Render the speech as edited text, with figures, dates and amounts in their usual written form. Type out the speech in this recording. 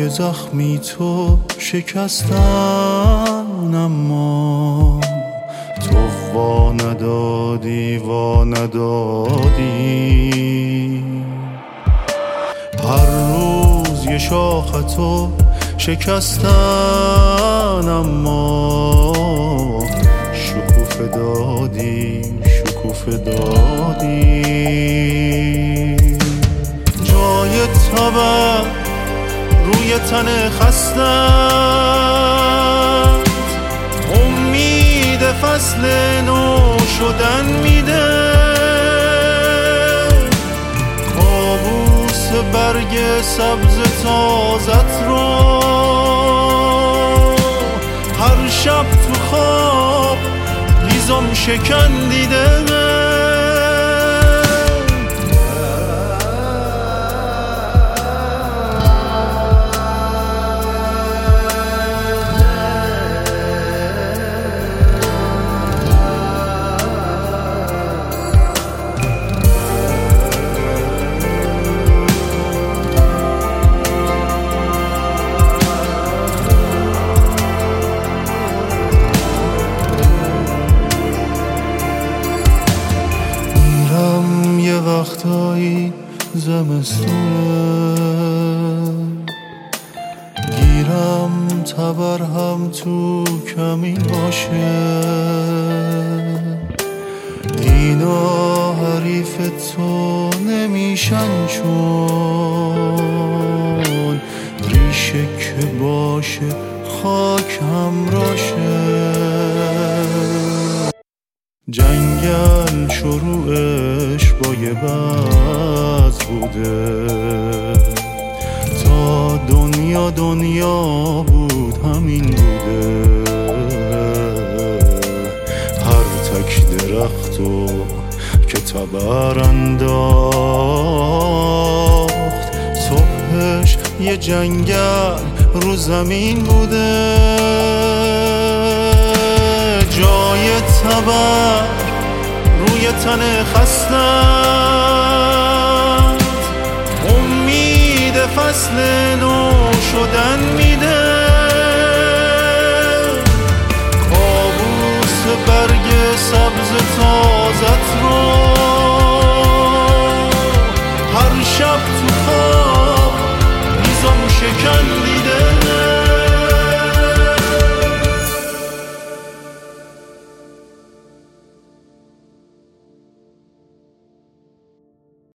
زخمی تو شکستن، اما تو وا ندادی. هر روز یه شاختو شکستن، اما شکوفه دادی. جای تبر روی تن خستت، امید فصل نو شدن میده. کابوس برگ سبز تازت رو هر شب تو خواب هیزم شکن دیده. وقتایی زمستونه، گیرم تبر هم تو کمین باشه. اینا حریف تو نمیشن، چون ریشه که باشه خاک همراشه. جنگل شروعش با یه بز بوده، تا دنیا بود همین بوده. هر تک درختو که تبر انداخت، صبحش یه جنگل رو زمین بوده. جای تبر روی تن خستت، امید فصل نو شدن میده. کابوس برگ سبز تازت رو هر شب تو خواب هیزم شکن